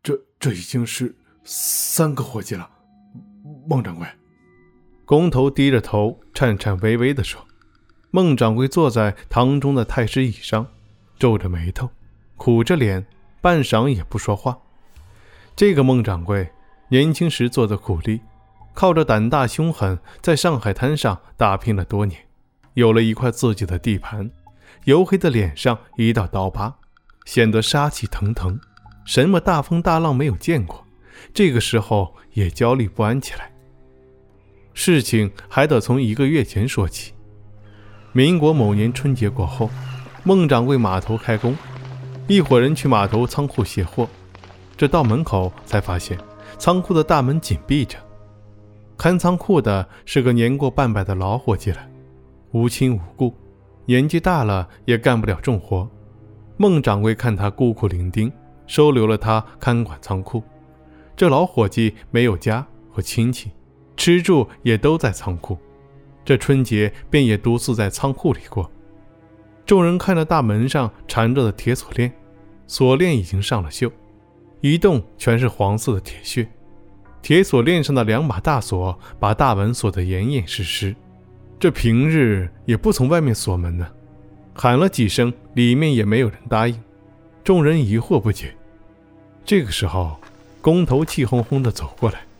这已经是3个伙计了，孟掌柜。 工头低着头颤颤巍巍地说。孟掌柜坐在堂中的太师椅上，皱着眉头，苦着脸，半晌也不说话。这个孟掌柜年轻时做的苦力，靠着胆大凶狠，在上海滩上打拼了多年，有了一块自己的地盘，黝黑的脸上一道刀疤，显得杀气腾腾，什么大风大浪没有见过，这个时候也焦虑不安起来。事情还得从1个月前说起。民国某年春节过后，孟掌柜码头开工，一伙人去码头仓库卸货，这到门口才发现仓库的大门紧闭着。看仓库的是个年过半百的老伙计了，无亲无故，年纪大了也干不了重活。孟掌柜看他孤苦伶仃，收留了他看管仓库。这老伙计没有家和亲戚，吃住也都在仓库，这春节便也独自在仓库里过。众人看着大门上缠着的铁锁链，锁链已经上了锈，一动全是黄色的铁屑。铁锁链上的2把大锁把大门锁得严严实实，这平日也不从外面锁门呢。喊了几声，里面也没有人答应。众人疑惑不解。这个时候，工头气哄哄地走过来。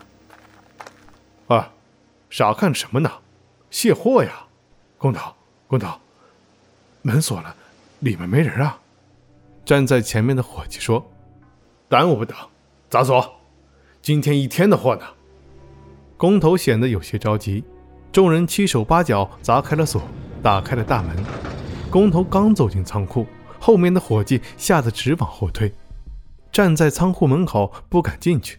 傻看什么呢？卸货呀！工头，门锁了，里面没人啊。 站在前面的伙计说： 耽误不得，砸锁，今天1天的货呢。 工头显得有些着急，众人7手8脚砸开了锁，打开了大门。工头刚走进仓库，后面的伙计吓得直往后退，站在仓库门口不敢进去。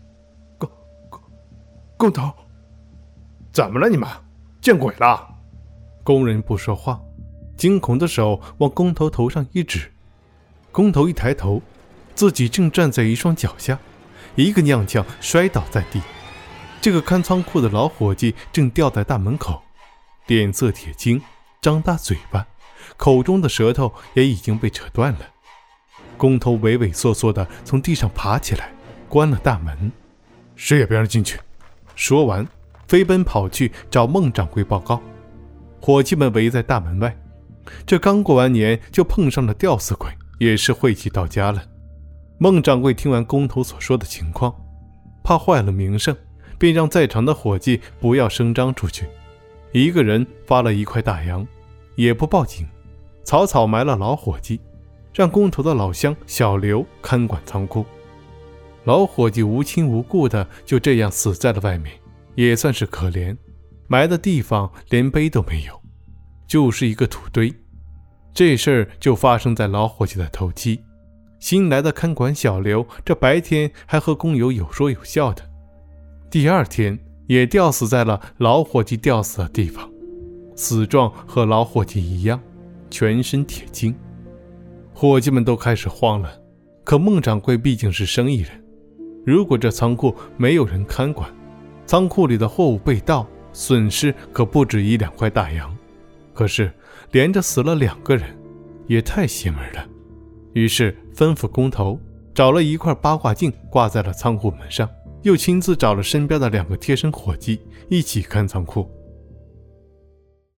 工头，怎么了你们？见鬼了！ 工人不说话，惊恐的手往工头头上一指。工头一抬头，自己正站在一双脚下，一个踉跄摔倒在地。这个看仓库的老伙计正吊在大门口，脸色铁青，张大嘴巴，口中的舌头也已经被扯断了。工头畏畏缩缩地从地上爬起来，关了大门。 谁也别让进去！ 说完，飞奔跑去找孟掌柜报告。伙计们围在大门外，这刚过完年就碰上了吊死鬼，也是晦气到家了。孟掌柜听完工头所说的情况，怕坏了名声，便让在场的伙计不要声张出去，一个人发了1块大洋，也不报警，草草埋了老伙计，让工头的老乡小刘看管仓库。老伙计无亲无故的就这样死在了外面，也算是可怜，埋的地方连碑都没有，就是一个土堆。这事儿就发生在老伙计的头七。新来的看管小刘，这白天还和工友有说有笑的，第2天也吊死在了老伙计吊死的地方，死状和老伙计一样，全身铁筋。伙计们都开始慌了，可孟掌柜毕竟是生意人，如果这仓库没有人看管，仓库里的货物被盗，损失可不止1-2块大洋。可是连着死了2个人，也太邪门了。于是吩咐工头找了一块八卦镜挂在了仓库门上，又亲自找了身边的2个贴身伙计一起看仓库。